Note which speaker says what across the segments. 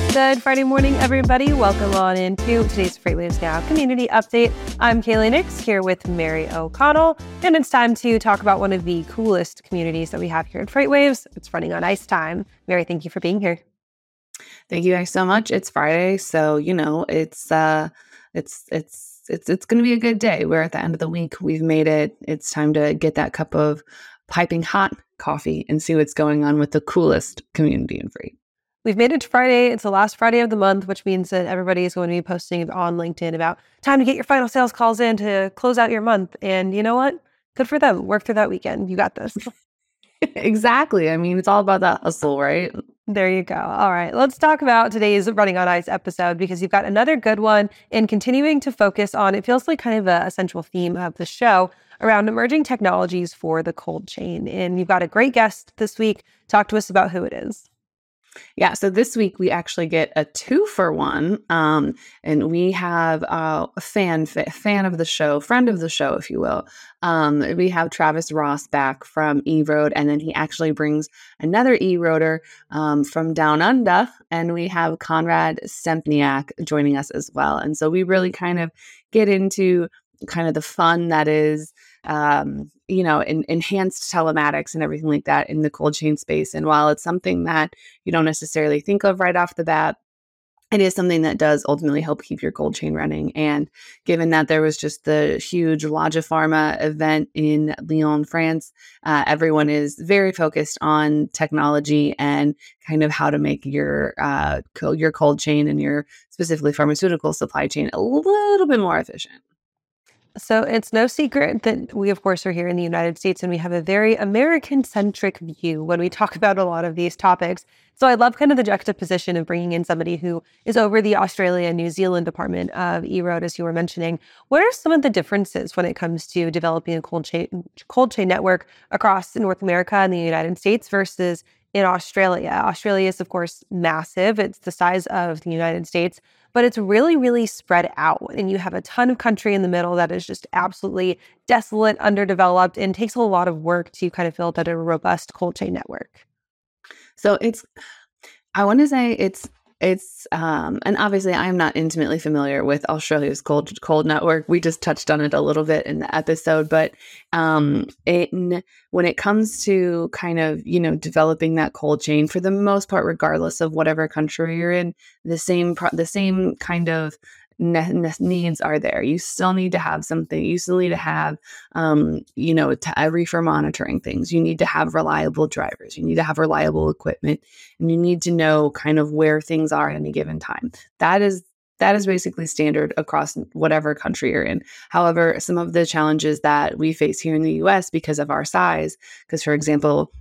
Speaker 1: Good Friday morning, everybody. Welcome on into today's FreightWaves Now community update. I'm Kaylee Nix here with Mary O'Connell, and it's time to talk about one of the coolest communities that we have here at FreightWaves. It's running on ice time. Mary, thank you for being here.
Speaker 2: Thank you guys so much. It's Friday, so it's going to be a good day. We're at the end of the week. We've made it. It's time to get that cup of piping hot coffee and see what's going on with the coolest community in freight.
Speaker 1: We've made it to Friday. It's the last Friday of the month, which means that everybody is going to be posting on LinkedIn about time to get your final sales calls in to close out your month. And you know what? Good for them. Work through that weekend. You got this.
Speaker 2: Exactly. I mean, it's all about that hustle, right?
Speaker 1: There you go. All right. Let's talk about today's Running on Ice episode because you've got another good one in continuing to focus on, it feels like kind of a central theme of the show around emerging technologies for the cold chain. And you've got a great guest this week. Talk to us about who it is.
Speaker 2: Yeah, so this week we actually get a 2-for-1, and we have a fan of the show, friend of the show, if you will. We have Travis Ross back from E-Road, and then he actually brings another E-Roader from Down Under, and we have Conrad Stempniak joining us as well. And so we really kind of get into kind of the fun that is enhanced telematics and everything like that in the cold chain space. And while it's something that you don't necessarily think of right off the bat, it is something that does ultimately help keep your cold chain running. And given that there was just the huge Logipharma event in Lyon, France, everyone is very focused on technology and kind of how to make your cold chain and your specifically pharmaceutical supply chain a little bit more efficient.
Speaker 1: So it's no secret that we, of course, are here in the United States and we have a very American-centric view when we talk about a lot of these topics. So I love kind of the juxtaposition of bringing in somebody who is over the Australia and New Zealand department of E-Road, as you were mentioning. What are some of the differences when it comes to developing a cold chain network across North America and the United States versus in Australia? Australia is, of course, massive. It's the size of the United States, but it's really, really spread out. And you have a ton of country in the middle that is just absolutely desolate, underdeveloped, and takes a lot of work to kind of build out a robust cold chain network.
Speaker 2: So I want to say and obviously I'm not intimately familiar with Australia's cold network. We just touched on it a little bit in the episode, but when it comes to kind of, developing that cold chain, for the most part, regardless of whatever country you're in, the same kind of needs are there. You still need to have something. You still need to have, reefer monitoring things. You need to have reliable drivers. You need to have reliable equipment, and you need to know kind of where things are at any given time. That is basically standard across whatever country you're in. However, some of the challenges that we face here in the U.S. because of our size, because for example,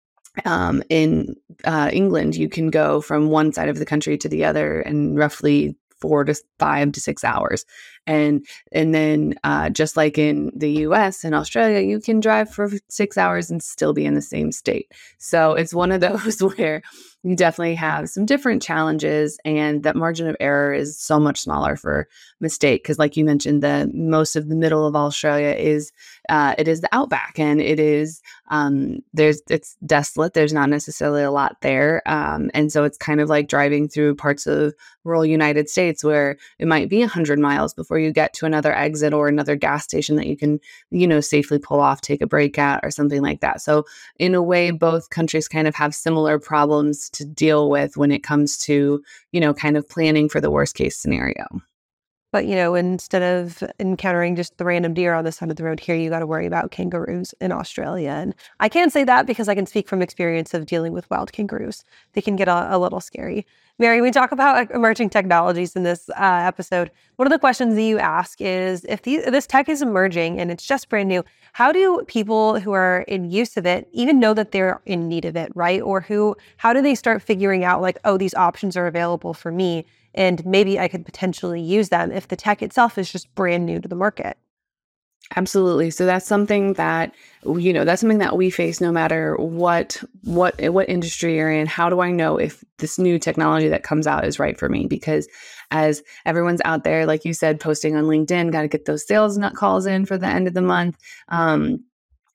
Speaker 2: in England, you can go from one side of the country to the other in roughly 4 to 5 to 6 hours. And then just like in the US and Australia, you can drive for 6 hours and still be in the same state. So it's one of those where you definitely have some different challenges, and that margin of error is so much smaller for mistake. Because like you mentioned, the most of the middle of Australia is it is the outback, and it is it's desolate. There's not necessarily a lot there, and so it's kind of like driving through parts of rural United States where it might be 100 miles before you get to another exit or another gas station that you can safely pull off, take a break at, or something like that. So in a way, both countries kind of have similar problems to deal with when it comes to kind of planning for the worst case scenario.
Speaker 1: But, instead of encountering just the random deer on the side of the road here, you got to worry about kangaroos in Australia. And I can't say that because I can speak from experience of dealing with wild kangaroos. They can get a little scary. Mary, we talk about emerging technologies in this episode. One of the questions that you ask is, if this tech is emerging and it's just brand new, how do people who are in use of it even know that they're in need of it, right? Or how do they start figuring out like, oh, these options are available for me, and maybe I could potentially use them if the tech itself is just brand new to the market?
Speaker 2: Absolutely. So that's something that, we face no matter what industry you're in. How do I know if this new technology that comes out is right for me? Because as everyone's out there, like you said, posting on LinkedIn, got to get those sales calls in for the end of the month.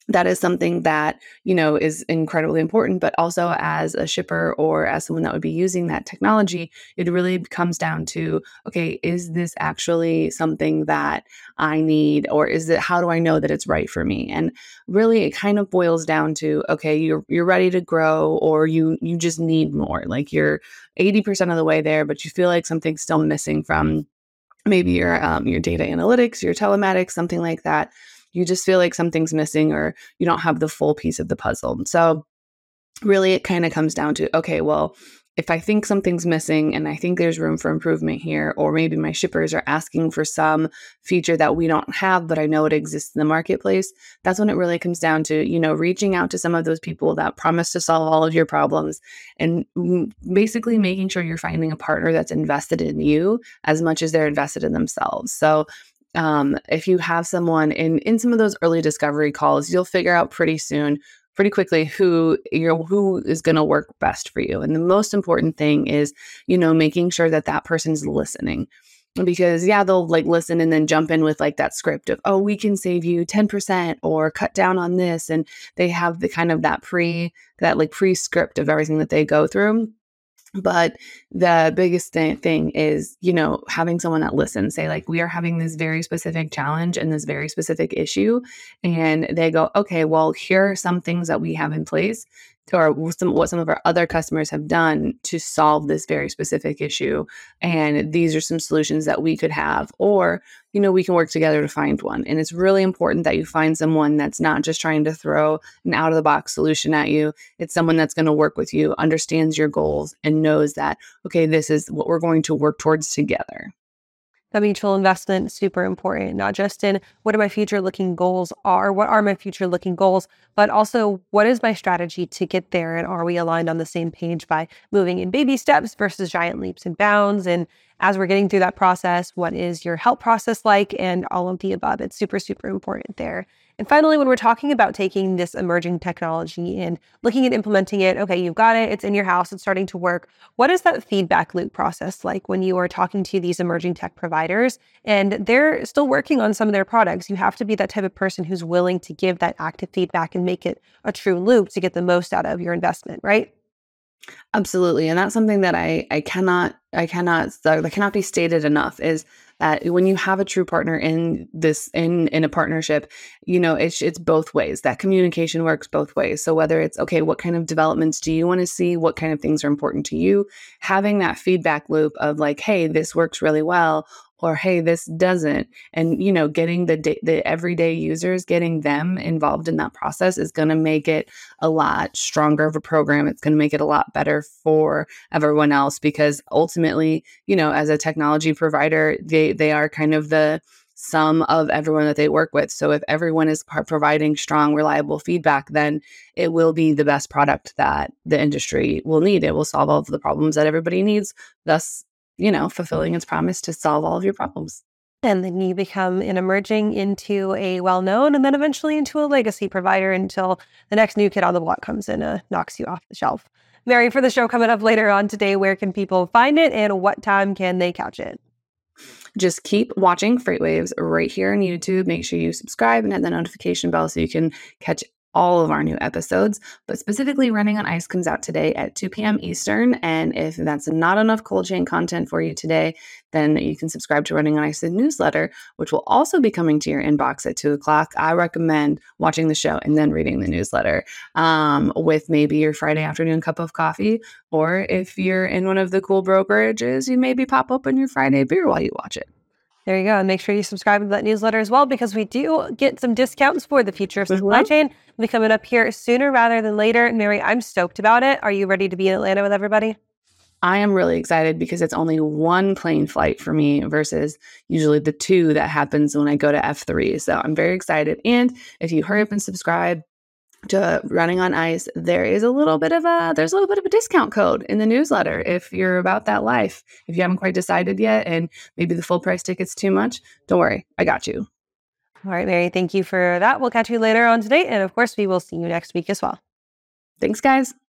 Speaker 2: that is something that, is incredibly important. But also as a shipper or as someone that would be using that technology, it really comes down to, okay, is this actually something that I need, or how do I know that it's right for me? And really it kind of boils down to, okay, you're ready to grow, or you just need more. Like you're 80% of the way there, but you feel like something's still missing from maybe your data analytics, your telematics, something like that. You just feel like something's missing, or you don't have the full piece of the puzzle. So really it kind of comes down to, okay, well, if I think something's missing and I think there's room for improvement here, or maybe my shippers are asking for some feature that we don't have, but I know it exists in the marketplace, that's when it really comes down to, reaching out to some of those people that promise to solve all of your problems, and basically making sure you're finding a partner that's invested in you as much as they're invested in themselves. So if you have someone in some of those early discovery calls, you'll figure out pretty quickly who is going to work best for you. And the most important thing is, making sure that person's listening, because they'll like listen and then jump in with like that script of, oh, we can save you 10% or cut down on this. And they have the kind of that pre-script of everything that they go through. But the biggest thing is, having someone that listens, say like, we are having this very specific challenge and this very specific issue. And they go, okay, well, here are some things that we have in place, or what some of our other customers have done to solve this very specific issue. And these are some solutions that we could have, or, we can work together to find one. And it's really important that you find someone that's not just trying to throw an out of the box solution at you. It's someone that's going to work with you, understands your goals, and knows that, okay, this is what we're going to work towards together.
Speaker 1: The mutual investment, super important, not just in what my future looking goals are, what are my future looking goals, but also what is my strategy to get there? And are we aligned on the same page by moving in baby steps versus giant leaps and bounds? And as we're getting through that process, what is your help process like? And all of the above. It's super, super important there. And finally, when we're talking about taking this emerging technology and looking at implementing it, okay, you've got it, it's in your house, it's starting to work. What is that feedback loop process like when you are talking to these emerging tech providers and they're still working on some of their products? You have to be that type of person who's willing to give that active feedback and make it a true loop to get the most out of your investment, right?
Speaker 2: Absolutely. And that's something that I cannot be stated enough, is that when you have a true partner in a partnership, it's both ways. That communication works both ways. So whether it's, okay, what kind of developments do you want to see? What kind of things are important to you? Having that feedback loop of like, hey, this works really well, or hey, this doesn't. And, getting the everyday users, getting them involved in that process is going to make it a lot stronger of a program. It's going to make it a lot better for everyone else, because ultimately, as a technology provider, they are kind of the sum of everyone that they work with. So if everyone is providing strong, reliable feedback, then it will be the best product that the industry will need. It will solve all of the problems that everybody needs, thus fulfilling its promise to solve all of your problems.
Speaker 1: And then you become an emerging into a well-known and then eventually into a legacy provider until the next new kid on the block comes in and knocks you off the shelf. Mary, for the show coming up later on today, where can people find it and what time can they catch it?
Speaker 2: Just keep watching FreightWaves right here on YouTube. Make sure you subscribe and hit the notification bell so you can catch all of our new episodes, but specifically Running on Ice comes out today at 2 p.m. Eastern. And if that's not enough cold chain content for you today, then you can subscribe to Running on Ice, the newsletter, which will also be coming to your inbox at 2 o'clock. I recommend watching the show and then reading the newsletter with maybe your Friday afternoon cup of coffee. Or if you're in one of the cool brokerages, you maybe pop open your Friday beer while you watch it.
Speaker 1: There you go. And make sure you subscribe to that newsletter as well, because we do get some discounts for the future of supply chain. We'll be coming up here sooner rather than later. Mary, I'm stoked about it. Are you ready to be in Atlanta with everybody?
Speaker 2: I am really excited because it's only one plane flight for me versus usually the two that happens when I go to F3. So I'm very excited. And if you hurry up and subscribe to Running on Ice, there's a little bit of a discount code in the newsletter if you're about that life. If you haven't quite decided yet and maybe the full price ticket's too much, don't worry, I got you.
Speaker 1: All right, Mary, thank you for that. We'll catch you later on today. And of course, we will see you next week as well.
Speaker 2: Thanks, guys.